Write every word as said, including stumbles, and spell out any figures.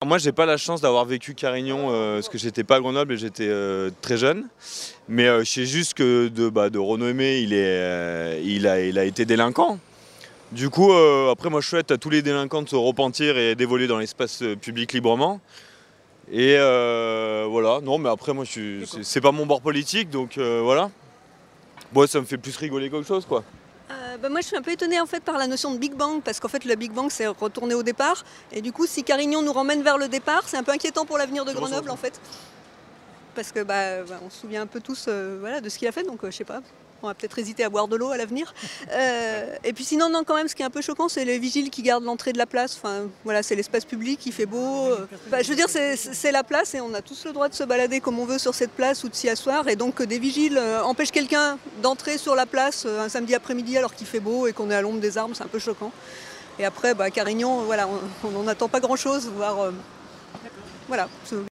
moi j'ai pas la chance d'avoir vécu Carignan euh, parce que j'étais pas à Grenoble et j'étais euh, très jeune. Mais euh, je sais juste que de, bah, de Renaud Aimé, il, est, euh, il, a, il a été délinquant. Du coup, euh, après moi je souhaite à tous les délinquants de se repentir et d'évoluer dans l'espace public librement. Et euh, voilà, non mais après moi c'est pas mon bord politique donc euh, voilà. Bon, ça me fait plus rigoler qu'autre chose quoi. Euh, bah moi je suis un peu étonnée en fait par la notion de Big Bang parce qu'en fait le Big Bang c'est retourné au départ et du coup si Carignan nous ramène vers le départ c'est un peu inquiétant pour l'avenir de Grenoble en fait parce que bah, bah on se souvient un peu tous euh, voilà, de ce qu'il a fait donc euh, je sais pas, on va peut-être hésiter à boire de l'eau à l'avenir. Euh, et puis sinon non quand même ce qui est un peu choquant c'est les vigiles qui gardent l'entrée de la place, enfin voilà c'est l'espace public, il fait beau, euh, bah, je veux dire c'est la place et on a tous le droit de se balader comme on veut sur cette place ou de s'y asseoir et donc que des vigiles euh, empêchent quelqu'un d'entrer sur la place euh, un samedi après-midi alors qu'il fait beau et qu'on est à l'ombre des arbres, c'est un peu choquant. Et après bah, Carignan, voilà, on n'en attend pas grand chose, voire euh, voilà.